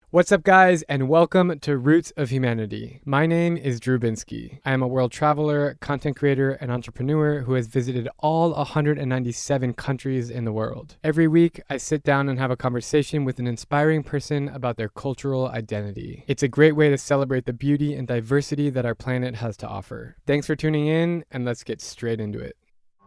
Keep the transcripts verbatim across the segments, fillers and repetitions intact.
What's up, guys, and welcome to Roots of Humanity. My name is Drew Binsky. I am a world traveler, content creator, and entrepreneur who has visited all one hundred ninety-seven countries in the world. Every week, I sit down and have a conversation with an inspiring person about their cultural identity. It's a great way to celebrate the beauty and diversity that our planet has to offer. Thanks for tuning in, and let's get straight into it.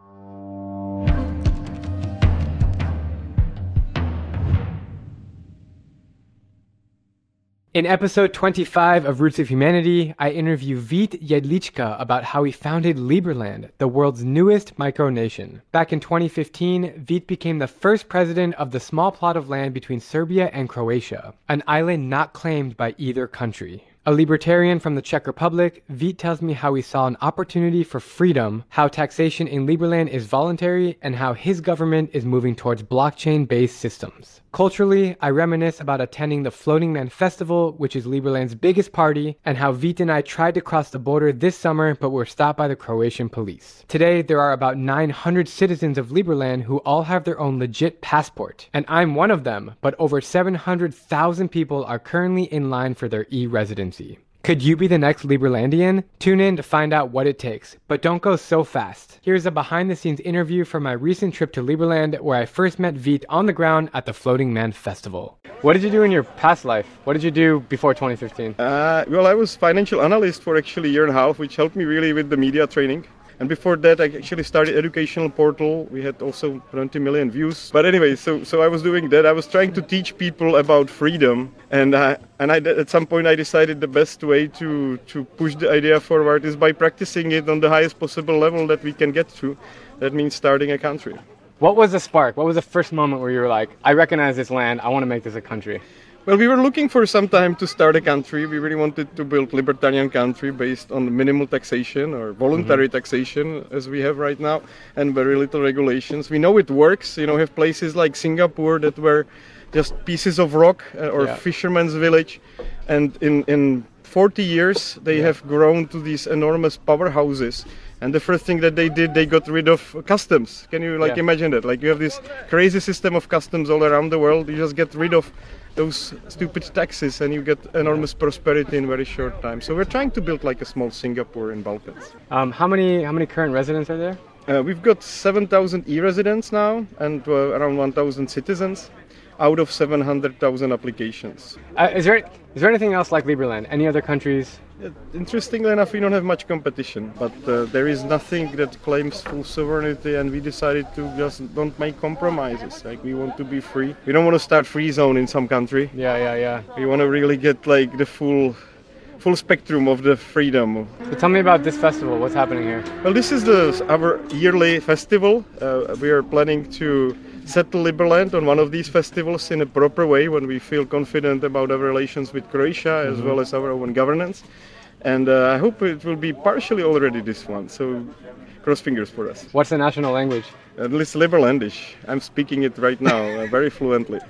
In episode twenty-five of Roots of Humanity, I interview Vít Jedlička about how he founded Liberland, the world's newest micronation. Back in twenty fifteen, Vít became the first president of the small plot of land between Serbia and Croatia, an island not claimed by either country. A libertarian from the Czech Republic, Vít tells me how he saw an opportunity for freedom, how taxation in Liberland is voluntary, and how his government is moving towards blockchain-based systems. Culturally, I reminisce about attending the Floating Man Festival, which is Liberland's biggest party, and how Vít and I tried to cross the border this summer but were stopped by the Croatian police. Today, there are about nine hundred citizens of Liberland who all have their own legit passport, and I'm one of them, but over seven hundred thousand people are currently in line for their e-residency. Could you be the next Liberlandian? Tune in to find out what it takes, but don't go so fast. Here's a behind-the-scenes interview from my recent trip to Liberland, where I first met Vít on the ground at the Floating Man Festival. What did you do in your past life? What did you do before twenty fifteen? Uh, well, I was financial analyst for actually a year and a half, which helped me really with the media training. And before that, I actually started educational portal. We had also twenty million views. But anyway, so so I was doing that. I was trying to teach people about freedom. And uh, and I, at some point, I decided the best way to, to push the idea forward is by practicing it on the highest possible level that we can get to. That means starting a country. What was the spark? What was the first moment where you were like, I recognize this land, I want to make this a country? Well, we were looking for some time to start a country. We really wanted to build libertarian country based on minimal taxation or voluntary mm-hmm. taxation as we have right now, and very little regulations. We know it works. You know, we have places like Singapore that were just pieces of rock uh, or yeah. fisherman's village, and in, in forty years they yeah. have grown to these enormous powerhouses. And the first thing that they did, they got rid of customs. Can you like yeah. imagine that? Like you have this crazy system of customs all around the world. You just get rid of those stupid taxes and you get enormous prosperity in very short time. So we're trying to build like a small Singapore in Balkans. Um, how many how many current residents are there? Uh, we've got seven thousand e-residents now and uh, around one thousand citizens out of seven hundred thousand applications. Uh, is there is there anything else like Liberland? Any other countries? Yeah, interestingly enough, we don't have much competition, but uh, there is nothing that claims full sovereignty, and we decided to just don't make compromises. Like we want to be free. We don't want to start free zone in some country. Yeah, yeah, yeah. We want to really get like the full full spectrum of the freedom. So tell me about this festival. What's happening here? Well, this is the our yearly festival. Uh, we are planning to settle Liberland on one of these festivals in a proper way when we feel confident about our relations with Croatia as mm-hmm. well as our own governance. And uh, I hope it will be partially already this one, so cross fingers for us. What's the national language? At least Liberlandish. I'm speaking it right now uh, very fluently.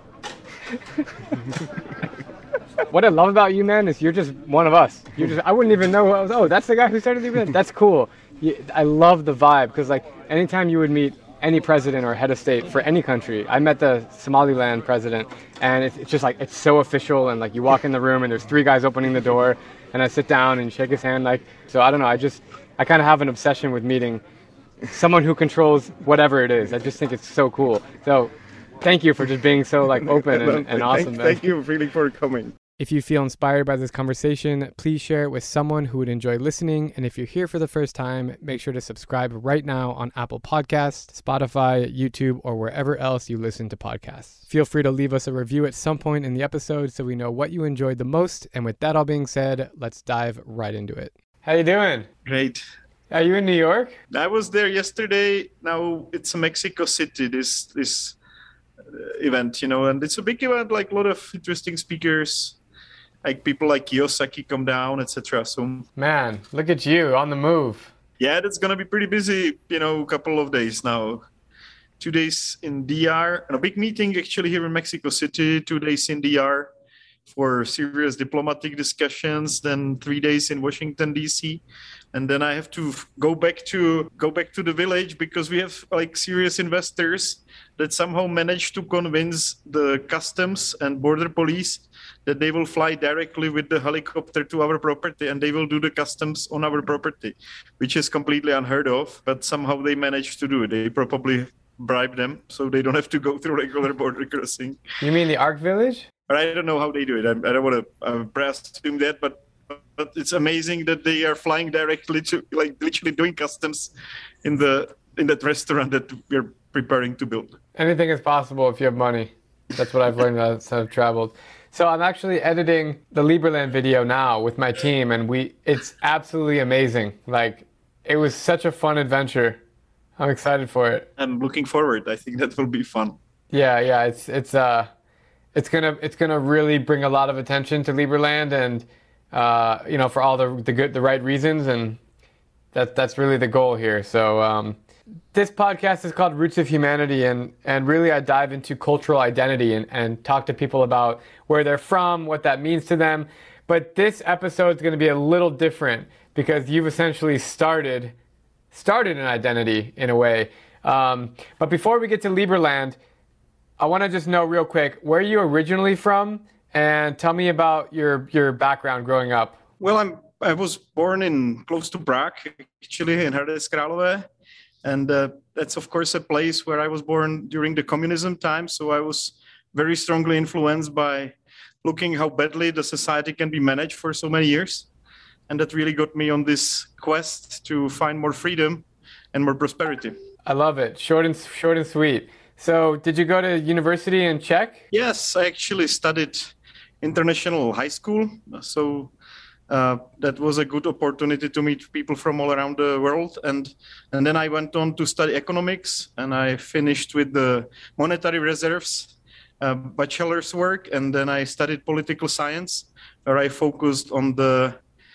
What I love about you, man, is you're just one of us. You're just, I wouldn't even know, I was, oh, that's the guy who started Liberland? That's cool. You, I love the vibe, because like anytime you would meet any president or head of state for any country. I met the Somaliland president, and it's, it's just like, it's so official, and like you walk in the room and there's three guys opening the door, and I sit down and shake his hand. Like, so I don't know, I just, I kind of have an obsession with meeting someone who controls whatever it is. I just think it's so cool. So thank you for just being so like open and, and awesome, thank, man. Thank you really for coming. If you feel inspired by this conversation, please share it with someone who would enjoy listening. And if you're here for the first time, make sure to subscribe right now on Apple Podcasts, Spotify, YouTube, or wherever else you listen to podcasts. Feel free to leave us a review at some point in the episode so we know what you enjoyed the most. And with that all being said, let's dive right into it. How you doing? Great. Are you in New York? I was there yesterday. Now it's Mexico City, this this event, you know, and it's a big event, like a lot of interesting speakers. Like people like Kiyosaki come down, et cetera. So, man, look at you on the move. Yeah, that's gonna be pretty busy. You know, a couple of days now. Two days in D R, and a big meeting actually here in Mexico City. Two days in D R, for serious diplomatic discussions, then three days in Washington, D C. And then I have to go back to go back to the village because we have like serious investors that somehow managed to convince the customs and border police that they will fly directly with the helicopter to our property and they will do the customs on our property, which is completely unheard of. But somehow they managed to do it. They probably bribe them so they don't have to go through regular border crossing. You mean the Ark Village? But I don't know how they do it. I, I don't want to uh, assume that, but but it's amazing that they are flying directly to, like, literally doing customs in the in that restaurant that we're preparing to build. Anything is possible if you have money. That's what I've learned as I've traveled. So I'm actually editing the Liberland video now with my team, and we it's absolutely amazing. Like, it was such a fun adventure. I'm excited for it. I'm looking forward. I think that will be fun. Yeah, yeah. It's it's uh, it's gonna it's gonna really bring a lot of attention to Liberland, and uh, you know, for all the the good the right reasons, and that that's really the goal here. So um, this podcast is called Roots of Humanity, and and really I dive into cultural identity and and talk to people about where they're from, what that means to them. But this episode is going to be a little different because you've essentially started. started an identity in a way. Um, but before we get to Liberland, I want to just know real quick, where are you originally from? And tell me about your, your background growing up. Well, I'm, I was born in close to Prague, actually, in Hradec Králové. And uh, that's, of course, a place where I was born during the communism time. So I was very strongly influenced by looking how badly the society can be managed for so many years. And that really got me on this quest to find more freedom and more prosperity. I love it. Short and short and sweet. So did you go to university in Czech? Yes, I actually studied international high school. So uh, that was a good opportunity to meet people from all around the world. And, and then I went on to study economics, and I finished with the monetary reserves uh, bachelor's work. And then I studied political science, where I focused on the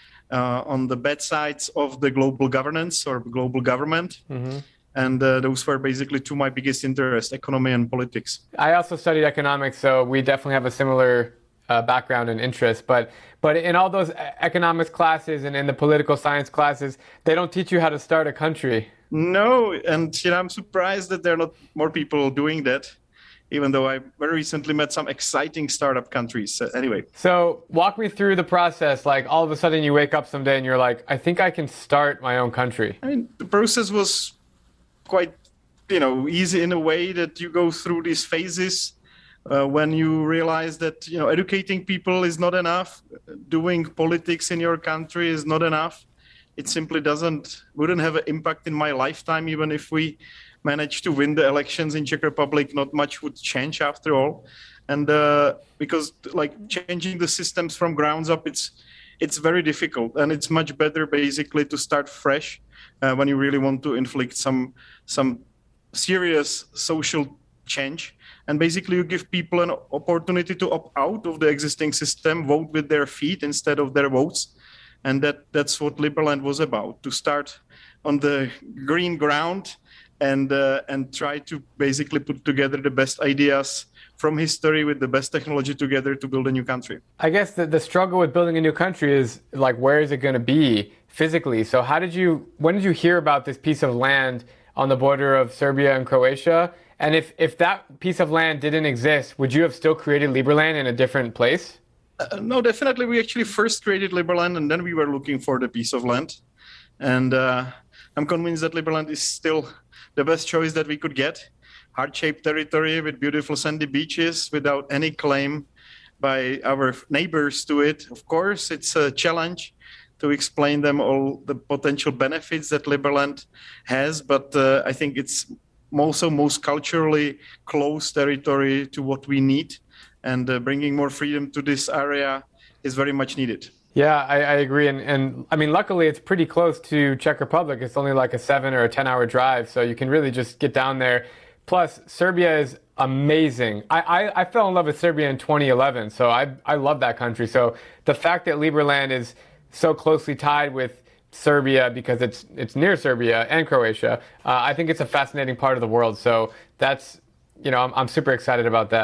Uh, on the bad sides of the global governance or global government. Mm-hmm. And uh, those were basically two of my biggest interests, economy and politics. I also studied economics, so we definitely have a similar uh, background and interest. But but in all those economics classes and in the political science classes, they don't teach you how to start a country. No, and you know, I'm surprised that there are not more people doing that, even though I very recently met some exciting startup countries. Uh, anyway. So walk me through the process. Like, all of a sudden you wake up someday and you're like, I think I can start my own country. I mean, the process was quite, you know, easy in a way that you go through these phases uh, when you realize that, you know, educating people is not enough. Doing politics in your country is not enough. It simply doesn't, wouldn't have an impact in my lifetime, even if we managed to win the elections in Czech Republic. Not much would change after all. And uh, because like changing the systems from grounds up, it's it's very difficult, and it's much better basically to start fresh uh, when you really want to inflict some some serious social change. And basically you give people an opportunity to opt out of the existing system, vote with their feet instead of their votes. And that that's what Liberland was about, to start on the green ground and uh, and try to basically put together the best ideas from history with the best technology together to build a new country. I guess the, the struggle with building a new country is, like, where is it going to be physically? So how did you, when did you hear about this piece of land on the border of Serbia and Croatia? And if, if that piece of land didn't exist, would you have still created Liberland in a different place? Uh, no, definitely. We actually first created Liberland, and then we were looking for the piece of land. And uh, I'm convinced that Liberland is still the best choice that we could get. Heart-shaped territory with beautiful sandy beaches without any claim by our neighbors to it. Of course, it's a challenge to explain them all the potential benefits that Liberland has, but uh, I think it's also most culturally close territory to what we need, and uh, bringing more freedom to this area is very much needed. Yeah, I, I agree. And, and I mean, luckily, it's pretty close to Czech Republic. It's only like a seven or a ten hour drive, so you can really just get down there. Plus, Serbia is amazing. I, I, I fell in love with Serbia in twenty eleven, so I, I love that country. So the fact that Liberland is so closely tied with Serbia because it's it's near Serbia and Croatia, uh, I think it's a fascinating part of the world. So that's, you know, I'm, I'm super excited about that.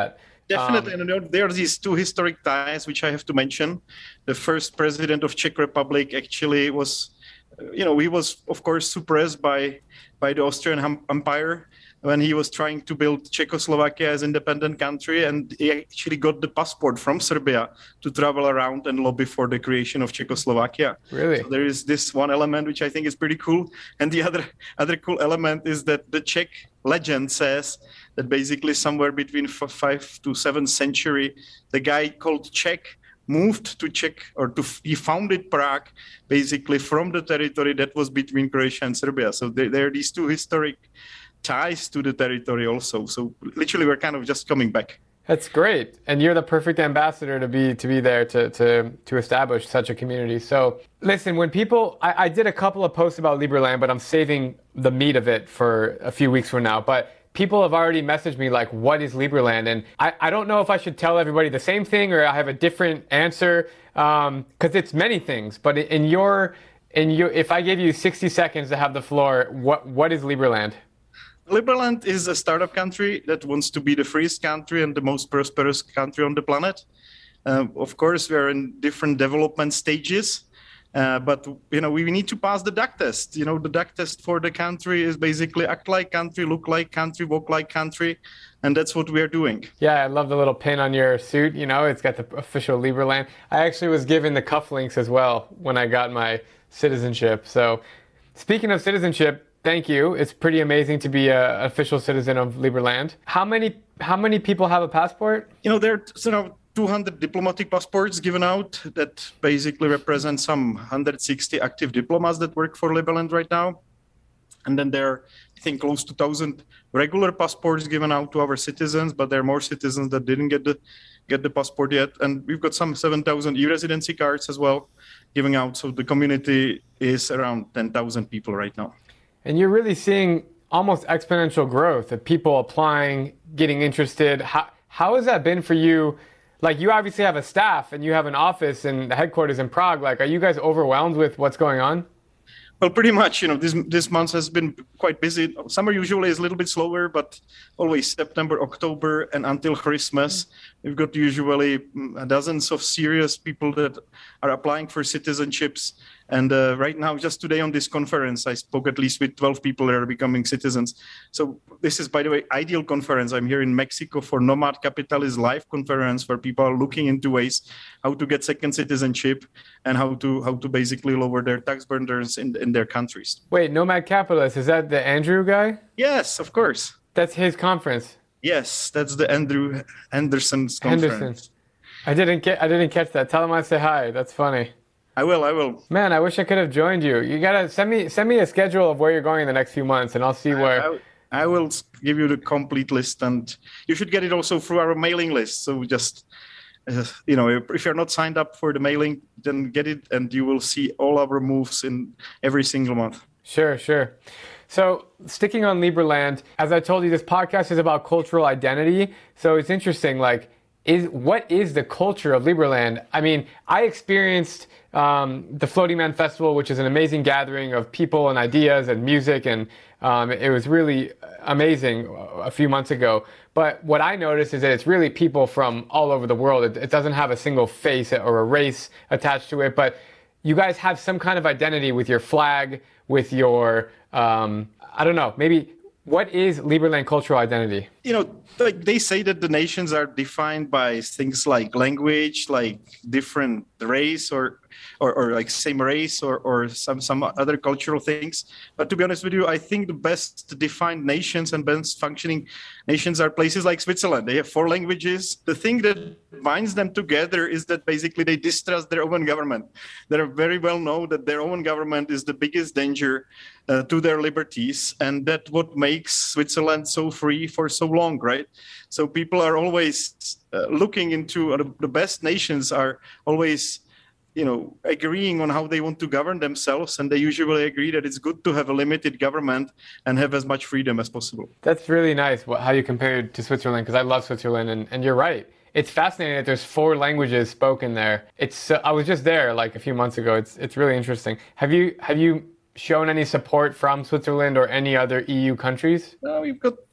Definitely, Um, and you know, there are these two historic ties which I have to mention. The first president of Czech Republic actually was, uh, you know, he was of course suppressed by by the Austrian hum- Empire when he was trying to build Czechoslovakia as independent country, and he actually got the passport from Serbia to travel around and lobby for the creation of Czechoslovakia. Really? So there is this one element which I think is pretty cool, and the other other cool element is that the Czech legend says that basically somewhere between f- five to seventh century, the guy called Czech moved to Czech, or to he founded Prague, basically from the territory that was between Croatia and Serbia. So there, there are these two historic ties to the territory also. So literally, we're kind of just coming back. That's great, and you're the perfect ambassador to be to be there to to to establish such a community. So listen, when people, I, I did a couple of posts about Liberland, but I'm saving the meat of it for a few weeks from now. But people have already messaged me like, what is Liberland? And I, I don't know if I should tell everybody the same thing or I have a different answer, because um, it's many things. But in your in your, if I gave you sixty seconds to have the floor, what what is Liberland? Liberland is a startup country that wants to be the freest country and the most prosperous country on the planet. Uh, of course, we're in different development stages, uh, but you know we need to pass the D A C test. You know, the D A C test for the country is basically act like country, look like country, walk like country, and that's what we are doing. Yeah, I love the little pin on your suit. You know, it's got the official Liberland. I actually was given the cufflinks as well when I got my citizenship. So, speaking of citizenship. Thank you. It's pretty amazing to be an official citizen of Liberland. How many how many people have a passport? You know, there are you know, two hundred diplomatic passports given out that basically represent some one hundred sixty active diplomats that work for Liberland right now. And then there are, I think, close to one thousand regular passports given out to our citizens, but there are more citizens that didn't get the get the passport yet. And we've got some seven thousand e-residency cards as well giving out. So the community is around ten thousand people right now. And you're really seeing almost exponential growth of people applying, getting interested. How, how has that been for you? Like, you obviously have a staff and you have an office and the headquarters in Prague. Like, are you guys overwhelmed with what's going on? Well, pretty much, you know, this this month has been quite busy. Summer usually is a little bit slower, but always September, October, and until Christmas, we've got usually dozens of serious people that are applying for citizenships. And uh, right now, just today on this conference, I spoke at least with twelve people that are becoming citizens. So this is, by the way, ideal conference. I'm here in Mexico for Nomad Capitalist Live conference, where people are looking into ways how to get second citizenship and how to how to basically lower their tax burdens in, in their countries. Wait, Nomad Capitalist, is that the Andrew guy? Yes, of course. That's his conference. Yes, that's the Andrew Anderson's conference. Henderson. I didn't get. I didn't catch that. Tell him I say hi. That's funny. I will. I will. Man, I wish I could have joined you. You gotta send me send me a schedule of where you're going in the next few months, and I'll see where. I, I, I will give you the complete list, and you should get it also through our mailing list. So just, uh, you know, if you're not signed up for the mailing, then get it, and you will see all our moves in every single month. Sure, sure. So sticking on Liberland, as I told you, this podcast is about cultural identity. So it's interesting, like, is what is the culture of Liberland? I mean, I experienced um, the Floating Man Festival, which is an amazing gathering of people and ideas and music, and um, it was really amazing a few months ago. But what I noticed is that it's really people from all over the world. It, it doesn't have a single face or a race attached to it, but you guys have some kind of identity with your flag, with your, um, I don't know, maybe what is Liberland cultural identity? You know, like they say that the nations are defined by things like language, like different race or or, or like same race or, or some, some other cultural things. But to be honest with you, I think the best defined nations and best functioning nations are places like Switzerland. They have four languages. The thing that binds them together is that basically they distrust their own government. They very well know that their own government is the biggest danger uh, to their liberties. And that's what makes Switzerland so free for so long, right? So people are always uh, looking into uh, the best nations are always you know, agreeing on how they want to govern themselves. And they usually agree that it's good to have a limited government and have as much freedom as possible. That's really nice how you compared to Switzerland, because I love Switzerland. And, and you're right. It's fascinating that there's four languages spoken there. It's uh, I was just there like a few months ago. It's it's really interesting. Have you have you shown any support from Switzerland or any other E U countries? Uh, we've got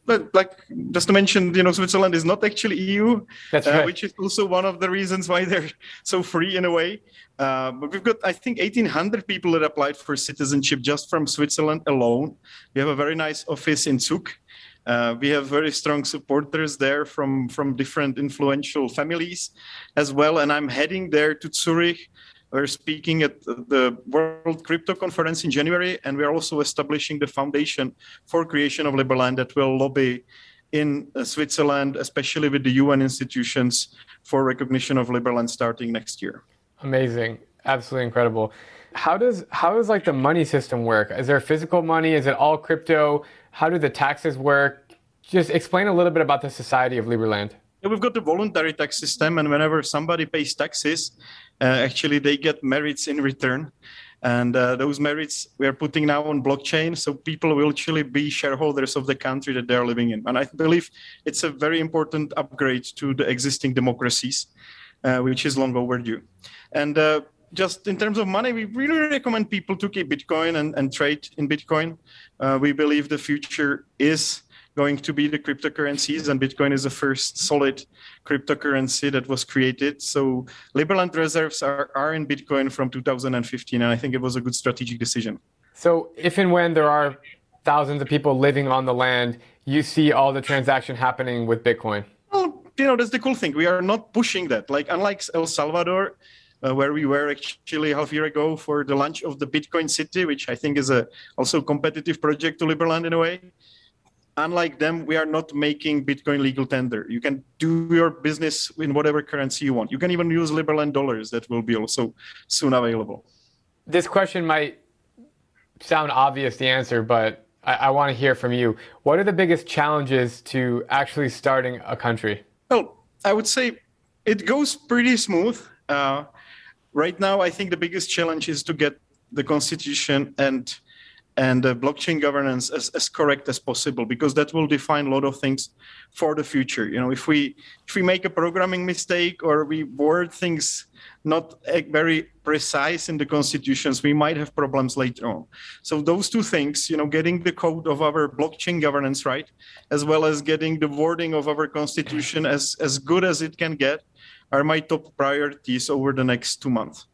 but like just to mention, you know, Switzerland is not actually E U, That's right. uh, which is also one of the reasons why they're so free in a way. Uh, but we've got, I think, eighteen hundred people that applied for citizenship just from Switzerland alone. We have a very nice office in Zug. Uh, we have very strong supporters there from, from different influential families as well. And I'm heading there to Zurich. We're speaking at the World Crypto Conference in January, and we're also establishing the foundation for creation of Liberland that will lobby in uh, Switzerland, especially with the U N institutions, for recognition of Liberland starting next year. Amazing. Absolutely incredible. How does how does like the money system work? Is there physical money? Is it all crypto? How do the taxes work? Just explain a little bit about the Society of Liberland. Yeah, we've got the voluntary tax system, and whenever somebody pays taxes, uh, actually they get merits in return. And uh, those merits we are putting now on blockchain, so people will actually be shareholders of the country that they're living in. And I believe it's a very important upgrade to the existing democracies, uh, which is long overdue. And uh, just in terms of money, we really recommend people to keep Bitcoin and, and trade in Bitcoin. Uh, we believe the future is going to be the cryptocurrencies, and Bitcoin is the first solid cryptocurrency that was created. So Liberland reserves are, are in Bitcoin from two thousand fifteen, and I think it was a good strategic decision. So if and when there are thousands of people living on the land, you see all the transaction happening with Bitcoin? Well, you know, that's the cool thing. We are not pushing that. Like, unlike El Salvador, Uh, where we were actually half a year ago for the launch of the Bitcoin City, which I think is a also competitive project to Liberland in a way. Unlike them, we are not making Bitcoin legal tender. You can do your business in whatever currency you want. You can even use Liberland dollars that will be also soon available. This question might sound obvious, the answer, but I, I want to hear from you. What are the biggest challenges to actually starting a country? Well, I would say it goes pretty smooth. Uh, right now, I think the biggest challenge is to get the constitution and and uh, blockchain governance as, as correct as possible, because that will define a lot of things for the future. You know, if we if we make a programming mistake or we word things not uh, very precise in the constitutions, we might have problems later on. So those two things, you know, getting the code of our blockchain governance right, as well as getting the wording of our constitution as, as good as it can get, are my top priorities over the next two months.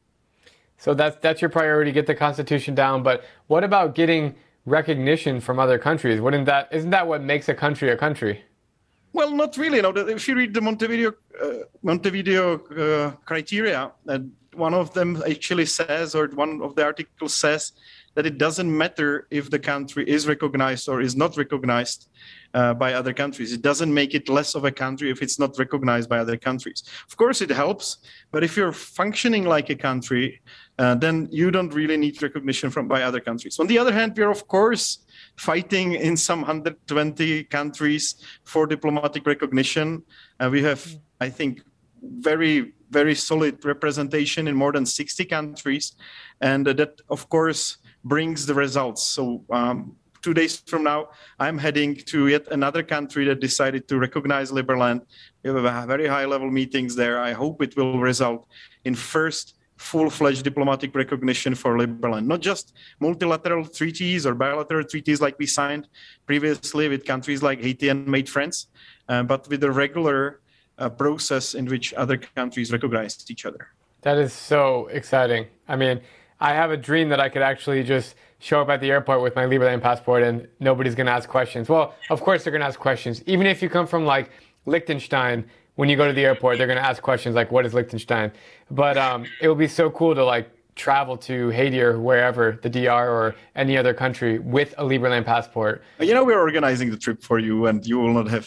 So that's that's your priority, get the Constitution down. But what about getting recognition from other countries? Wouldn't that isn't that what makes a country a country? Well, not really. You know, if you read the Montevideo uh, Montevideo uh, criteria, uh, one of them actually says, or one of the articles says, that it doesn't matter if the country is recognized or is not recognized uh, by other countries. It doesn't make it less of a country if it's not recognized by other countries. Of course, it helps, but if you're functioning like a country, uh, then you don't really need recognition from by other countries. On the other hand, we're of course fighting in some one hundred twenty countries for diplomatic recognition. Uh, we have, I think, very, very solid representation in more than sixty countries, and uh, that, of course, brings the results. So um, two days from now, I'm heading to yet another country that decided to recognize Liberland. We have a very high-level meetings there. I hope it will result in first full-fledged diplomatic recognition for Liberland, not just multilateral treaties or bilateral treaties like we signed previously with countries like Haiti and made friends, uh, but with a regular uh, process in which other countries recognize each other. That is so exciting. I mean, I have a dream that I could actually just show up at the airport with my Liberland passport and nobody's going to ask questions. Well, of course they're going to ask questions. Even if you come from like Liechtenstein, when you go to the airport, they're going to ask questions like, what is Liechtenstein? But um, it would be so cool to like travel to Haiti or wherever, the D R or any other country with a Liberland passport. You know, we're organizing the trip for you and you will not have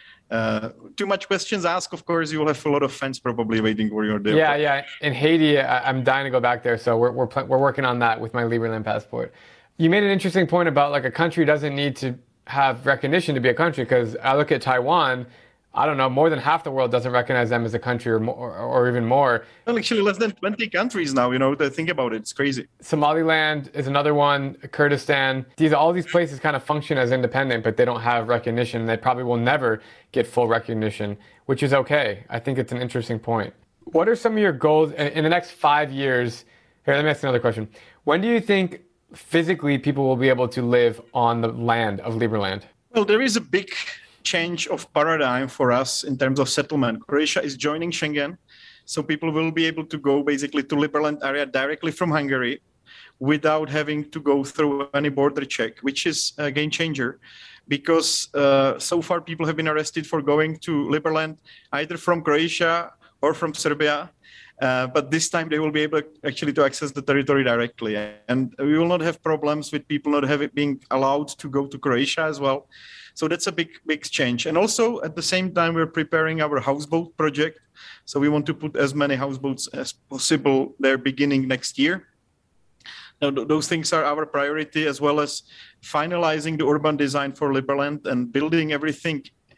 Uh, too much questions asked. Of course, you will have a lot of fans probably waiting for your day. Yeah, yeah. In Haiti, I, I'm dying to go back there, so we're we're pl- we're working on that with my Liberland passport. You made an interesting point about like a country doesn't need to have recognition to be a country, because I look at Taiwan. I don't know, more than half the world doesn't recognize them as a country, or more, or, or even more. Well, actually, less than twenty countries now. You know, to think about it, it's crazy. Somaliland is another one. Kurdistan. These all these places kind of function as independent, but they don't have recognition. They probably will never get full recognition, which is okay. I think it's an interesting point. What are some of your goals in, in the next five years? Here, let me ask another question. When do you think physically people will be able to live on the land of Liberland? Well, there is a big change of paradigm for us in terms of settlement. Croatia is joining Schengen, so people will be able to go basically to Liberland area directly from Hungary without having to go through any border check, which is a game changer because uh, so far people have been arrested for going to Liberland either from Croatia or from Serbia. Uh, but this time they will be able actually to access the territory directly. And we will not have problems with people not having being allowed to go to Croatia as well. So that's a big, big change. And also at the same time, we're preparing our houseboat project. So we want to put as many houseboats as possible there beginning next year. Now, th- those things are our priority, as well as finalizing the urban design for Liberland and building everything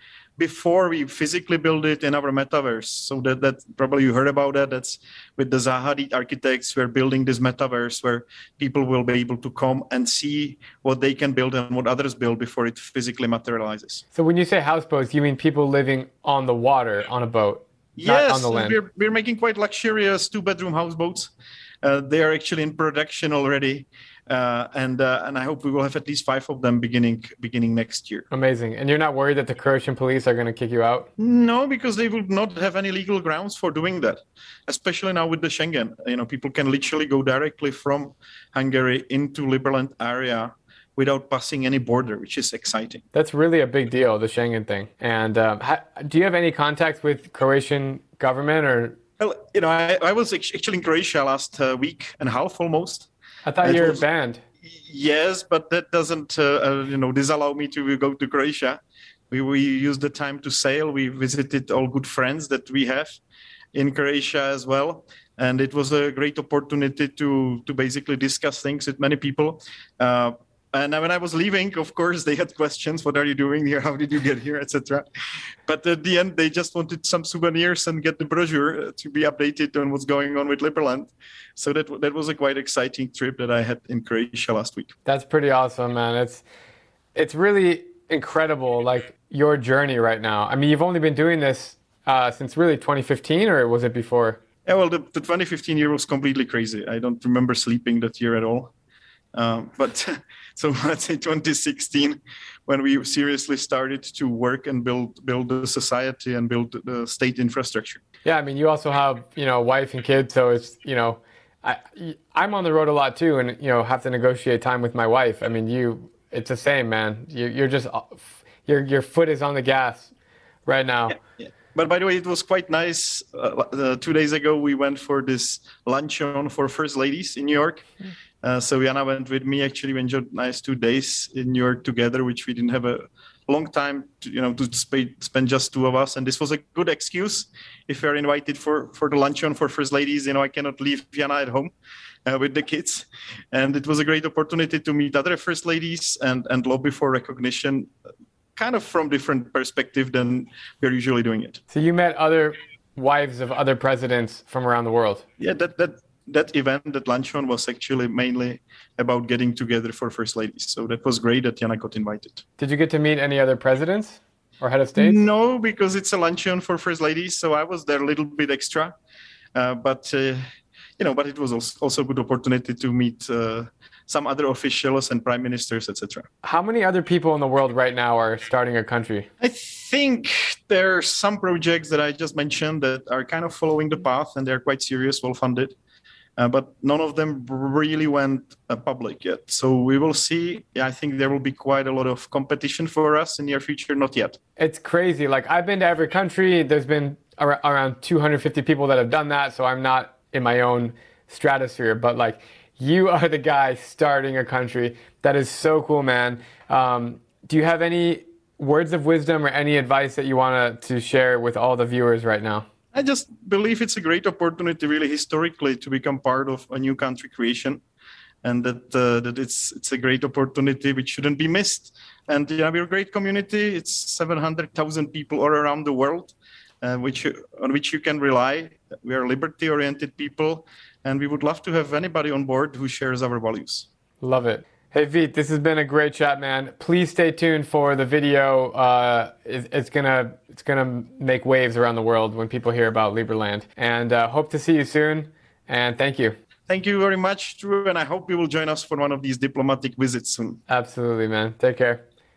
before we physically build it in our metaverse. So that, that probably you heard about that. That's with the Zaha Hadid architects. We're building this metaverse where people will be able to come and see what they can build and what others build before it physically materializes. So when you say houseboats, you mean people living on the water on a boat, yes, not on the land? We're, we're making quite luxurious two-bedroom houseboats. Uh, they are actually in production already. Uh, and uh, and I hope we will have at least five of them beginning beginning next year. Amazing. And you're not worried that the Croatian police are going to kick you out? No, because they will not have any legal grounds for doing that, especially now with the Schengen. You know, people can literally go directly from Hungary into Liberland area without passing any border, which is exciting. That's really a big deal, the Schengen thing. And um, ha- do you have any contact with Croatian government or? Well, you know, I, I was actually in Croatia last uh, week and a half almost. I thought It you were was- banned. Yes, but that doesn't, uh, uh, you know, disallow me to go to Croatia. We we used the time to sail. We visited all good friends that we have in Croatia as well, and it was a great opportunity to to basically discuss things with many people. Uh, and when I was leaving, of course, they had questions. What are you doing here? How did you get here, et cetera. But at the end, they just wanted some souvenirs and get the brochure to be updated on what's going on with Liberland. So that that was a quite exciting trip that I had in Croatia last week. That's pretty awesome, man. It's it's really incredible, like your journey right now. I mean, you've only been doing this uh, since really twenty fifteen, or was it before? Yeah, well, the, the twenty fifteen year was completely crazy. I don't remember sleeping that year at all. Um, but so let's say twenty sixteen, when we seriously started to work and build build the society and build the state infrastructure. Yeah, I mean, you also have, you know, wife and kids, so it's, you know, I, I'm on the road a lot too, and, you know, have to negotiate time with my wife. I mean, you, it's the same, man. You, you're just, your your foot is on the gas right now. Yeah, yeah. But by the way, it was quite nice. Uh, uh, two days ago, we went for this luncheon for first ladies in New York. Uh, so Jana went with me. Actually, we enjoyed nice two days in New York together, which we didn't have a long time, to, you know, to sp- spend just two of us. And this was a good excuse. If you're invited for, for the luncheon for first ladies, you know, I cannot leave Jana at home uh, with the kids. And it was a great opportunity to meet other first ladies and, and lobby for recognition, kind of from different perspective than we're usually doing it. So you met other wives of other presidents from around the world? Yeah, that that that event, that luncheon, was actually mainly about getting together for first ladies. So that was great that Jana got invited. Did you get to meet any other presidents or head of states? No, because it's a luncheon for first ladies, so I was there a little bit extra. Uh, but uh, you know, but it was also a good opportunity to meet uh, some other officials and prime ministers, et cetera. How many other people in the world right now are starting a country? I think there are some projects that I just mentioned that are kind of following the path, and they're quite serious, well-funded. Uh, but none of them really went uh, public yet. So we will see. Yeah, I think there will be quite a lot of competition for us in the near future. Not yet. It's crazy. Like, I've been to every country. There's been ar- around two hundred fifty people that have done that. So I'm not in my own stratosphere. But like, you are the guy starting a country. That is so cool, man. Um, do you have any words of wisdom or any advice that you want to share with all the viewers right now? I just believe it's a great opportunity, really historically, to become part of a new country creation, and that uh, that it's it's a great opportunity which shouldn't be missed. And yeah, we're a great community. It's seven hundred thousand people all around the world, uh, which on which you can rely. We are liberty-oriented people, and we would love to have anybody on board who shares our values. Love it. Hey, Vít, this has been a great chat, man. Please stay tuned for the video. Uh, it's, it's gonna it's gonna make waves around the world when people hear about Liberland. And uh, hope to see you soon. And thank you. Thank you very much, Drew. And I hope you will join us for one of these diplomatic visits soon. Absolutely, man. Take care.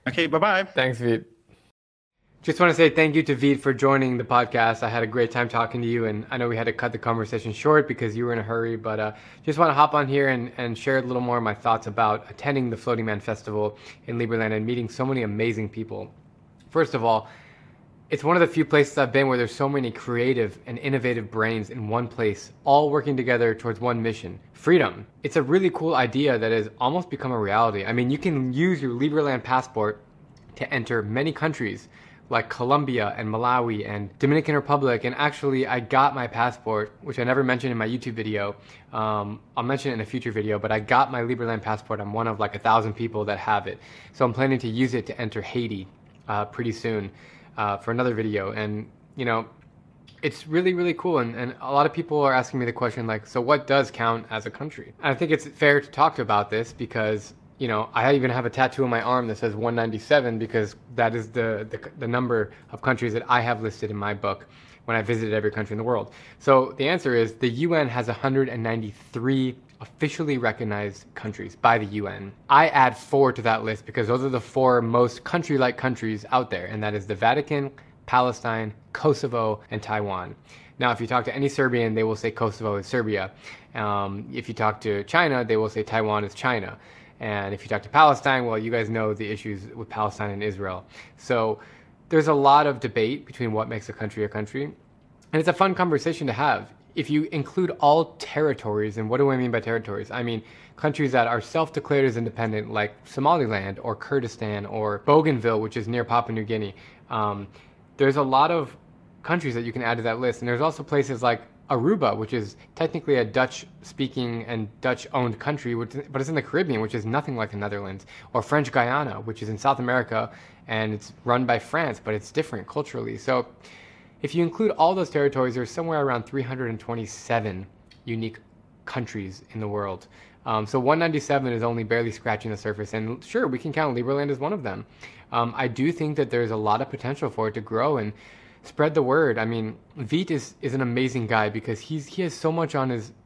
Okay, bye-bye. Thanks, Veet. Just want to say thank you to Veet for joining the podcast. I had a great time talking to you, and I know we had to cut the conversation short because you were in a hurry, but uh, just want to hop on here and, and share a little more of my thoughts about attending the Floating Man Festival in Liberland and meeting so many amazing people. First of all, it's one of the few places I've been where there's so many creative and innovative brains in one place, all working together towards one mission, freedom. It's a really cool idea that has almost become a reality. I mean, you can use your Liberland passport to enter many countries like Colombia and Malawi and Dominican Republic. And actually, I got my passport, which I never mentioned in my YouTube video. Um, I'll mention it in a future video, but I got my Liberland passport. I'm one of like a thousand people that have it. So I'm planning to use it to enter Haiti uh, pretty soon. Uh, for another video. And you know, it's really really cool, and, and a lot of people are asking me the question like, so what does count as a country? And I think it's fair to talk about this because, you know, I even have a tattoo on my arm that says one ninety-seven because that is the, the the number of countries that I have listed in my book when I visited every country in the world. So the answer is the U N has one hundred ninety-three officially recognized countries by the U N. I add four to that list because those are the four most country-like countries out there, and that is the Vatican, Palestine, Kosovo, and Taiwan. Now, if you talk to any Serbian, they will say Kosovo is Serbia. Um, if you talk to China, they will say Taiwan is China. And if you talk to Palestine, well, you guys know the issues with Palestine and Israel. So there's a lot of debate between what makes a country a country, and it's a fun conversation to have. If you include all territories, and what do I mean by territories? I mean countries that are self-declared as independent, like Somaliland or Kurdistan or Bougainville, which is near Papua New Guinea. Um, there's a lot of countries that you can add to that list. And there's also places like Aruba, which is technically a Dutch-speaking and Dutch-owned country, which, but it's in the Caribbean, which is nothing like the Netherlands. Or French Guiana, which is in South America, and it's run by France, but it's different culturally. So if you include all those territories, there's somewhere around three hundred twenty-seven unique countries in the world. Um, so one ninety-seven is only barely scratching the surface. And sure, we can count Liberland as one of them. Um, I do think that there's a lot of potential for it to grow and spread the word. I mean, Veet is, is an amazing guy because he's he has so much on his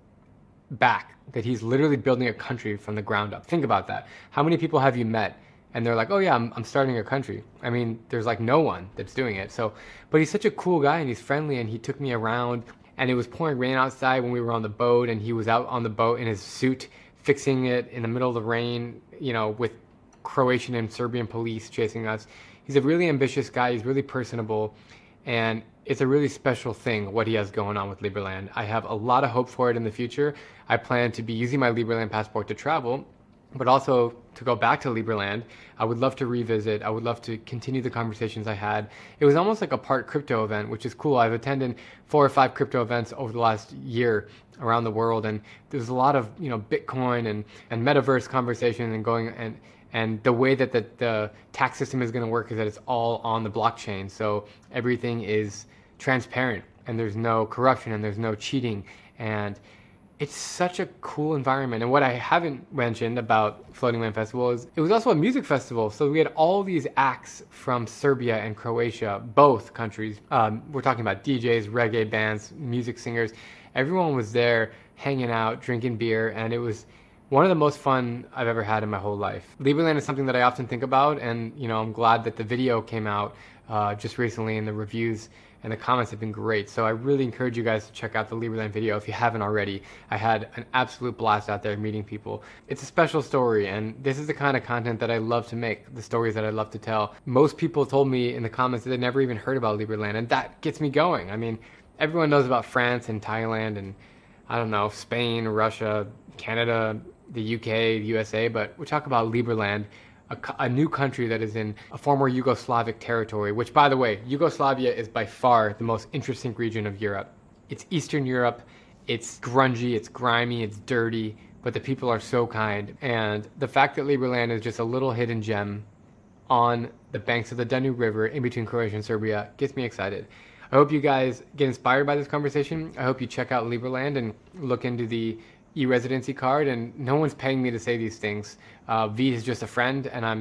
back that he's literally building a country from the ground up. Think about that. How many people have you met? And they're like, oh yeah, I'm, I'm starting a country. I mean, there's like no one that's doing it. So, but he's such a cool guy and he's friendly, and he took me around, and it was pouring rain outside when we were on the boat, and he was out on the boat in his suit, fixing it in the middle of the rain, you know, with Croatian and Serbian police chasing us. He's a really ambitious guy. He's really personable, and it's a really special thing what he has going on with Liberland. I have a lot of hope for it in the future. I plan to be using my Liberland passport to travel, but also to go back to Liberland. I would love to revisit. I would love to continue the conversations I had. It was almost like a part crypto event, which is cool. I've attended four or five crypto events over the last year around the world, and there's a lot of, you know, Bitcoin and, and metaverse conversation and going, and and the way that the, the tax system is going to work is that it's all on the blockchain. So everything is transparent, and there's no corruption, and there's no cheating, and it's such a cool environment. And what I haven't mentioned about Floating Man Festival is it was also a music festival. So we had all these acts from Serbia and Croatia, both countries. Um, we're talking about D Js, reggae bands, music singers. Everyone was there hanging out, drinking beer, and it was one of the most fun I've ever had in my whole life. Liberland is something that I often think about, and you know, I'm glad that the video came out uh, just recently, and the reviews and the comments have been great. So I really encourage you guys to check out the Liberland video if you haven't already. I had an absolute blast out there meeting people. It's a special story, and this is the kind of content that I love to make, the stories that I love to tell. Most people told me in the comments that they never even heard about Liberland, and that gets me going. I mean, everyone knows about France and Thailand and, I don't know, Spain, Russia, Canada, the U K, the U S A, but we talk about Liberland, a, a new country that is in a former Yugoslavic territory, which, by the way, Yugoslavia is by far the most interesting region of Europe. It's Eastern Europe, it's grungy, it's grimy, it's dirty, but the people are so kind. And the fact that Liberland is just a little hidden gem on the banks of the Danube River in between Croatia and Serbia gets me excited. I hope you guys get inspired by this conversation. I hope you check out Liberland and look into the e-residency card, and no one's paying me to say these things. Uh, Veet is just a friend, and I'm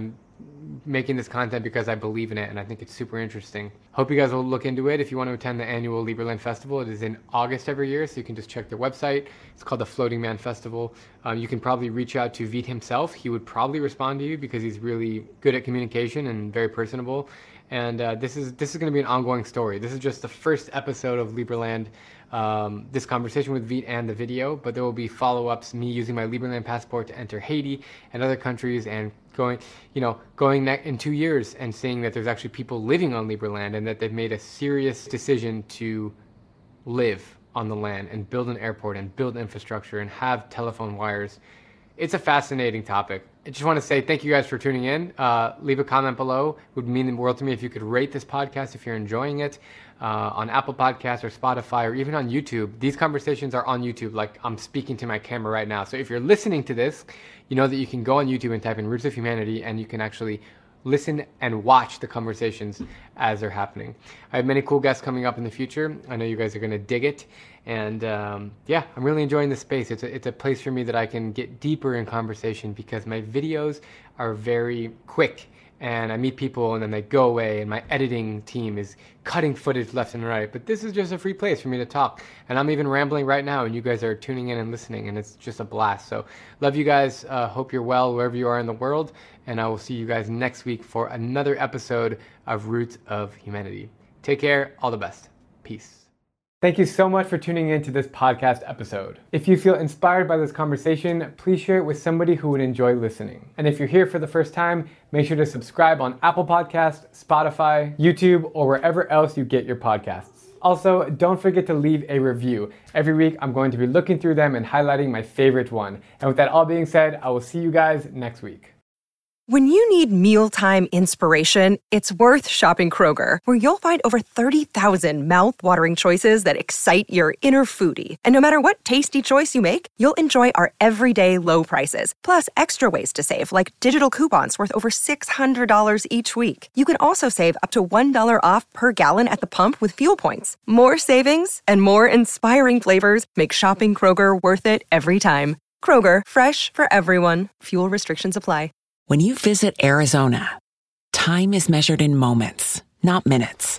making this content because I believe in it and I think it's super interesting. Hope you guys will look into it. If you want to attend the annual Liberland Festival, it is in August every year, so you can just check their website. It's called the Floating Man Festival. Um, you can probably reach out to Vít himself. He would probably respond to you because he's really good at communication and very personable. And uh, this is this is going to be an ongoing story. This is just the first episode of Liberland, um, this conversation with Vít and the video, but there will be follow-ups, me using my Liberland passport to enter Haiti and other countries, and going, you know, going ne- in two years and seeing that there's actually people living on Liberland and that they've made a serious decision to live on the land and build an airport and build infrastructure and have telephone wires. It's a fascinating topic. I just want to say thank you guys for tuning in. Uh, leave a comment below. It would mean the world to me if you could rate this podcast if you're enjoying it uh, on Apple Podcasts or Spotify or even on YouTube. These conversations are on YouTube, like I'm speaking to my camera right now. So if you're listening to this, you know that you can go on YouTube and type in Roots of Humanity and you can actually listen and watch the conversations as they're happening. I have many cool guests coming up in the future. I know you guys are going to dig it. And um, yeah, I'm really enjoying this space. It's a, it's a place for me that I can get deeper in conversation because my videos are very quick and I meet people and then they go away and my editing team is cutting footage left and right. But this is just a free place for me to talk. And I'm even rambling right now and you guys are tuning in and listening and it's just a blast. So love you guys. Uh, hope you're well wherever you are in the world. And I will see you guys next week for another episode of Roots of Humanity. Take care. All the best. Peace. Thank you so much for tuning in to this podcast episode. If you feel inspired by this conversation, please share it with somebody who would enjoy listening. And if you're here for the first time, make sure to subscribe on Apple Podcasts, Spotify, YouTube, or wherever else you get your podcasts. Also, don't forget to leave a review. Every week, I'm going to be looking through them and highlighting my favorite one. And with that all being said, I will see you guys next week. When you need mealtime inspiration, it's worth shopping Kroger, where you'll find over thirty thousand mouth-watering choices that excite your inner foodie. And no matter what tasty choice you make, you'll enjoy our everyday low prices, plus extra ways to save, like digital coupons worth over six hundred dollars each week. You can also save up to one dollar off per gallon at the pump with fuel points. More savings and more inspiring flavors make shopping Kroger worth it every time. Kroger, fresh for everyone. Fuel restrictions apply. When you visit Arizona, time is measured in moments, not minutes.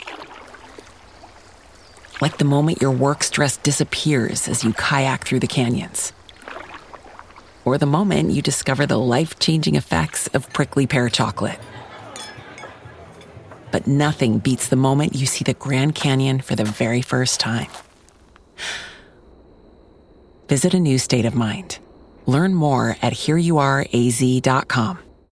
Like the moment your work stress disappears as you kayak through the canyons. Or the moment you discover the life-changing effects of prickly pear chocolate. But nothing beats the moment you see the Grand Canyon for the very first time. Visit a new state of mind. Learn more at here you are a z dot com.